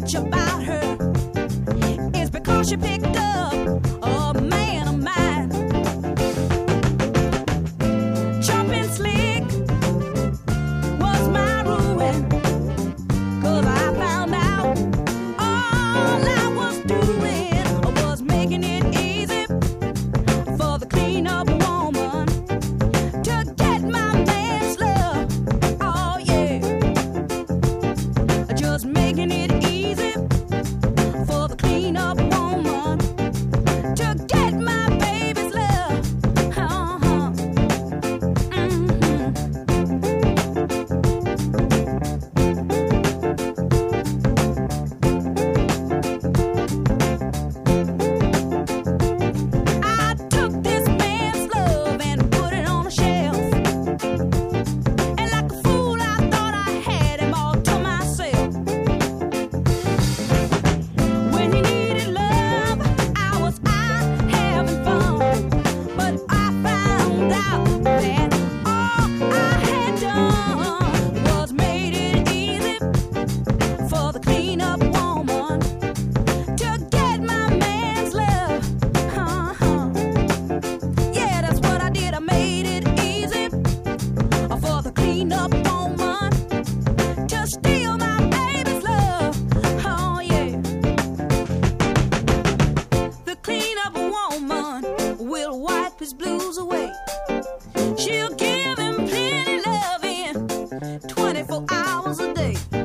much about her. It's because she picked up a man of mine. Jumping slick was my ruin, 'cause I found out all I was doing was making it easy for the clean-up woman to get my man's love. Oh yeah, just making it easy for the clean-up woman to get my baby's love. Uh-huh. I took this man's love and put it on a shelf, and like a fool I thought I had him all to myself. When he needed love, I was out having fun, but I found out that all I had done was made it easy for the clean-up woman to get my man's love. Uh-huh. Yeah, that's what I did. I made it easy for the clean-up woman to steal my baby's love. Oh yeah. The clean-up woman will wipe his blues away. She'll give him plenty loving 24 hours a day.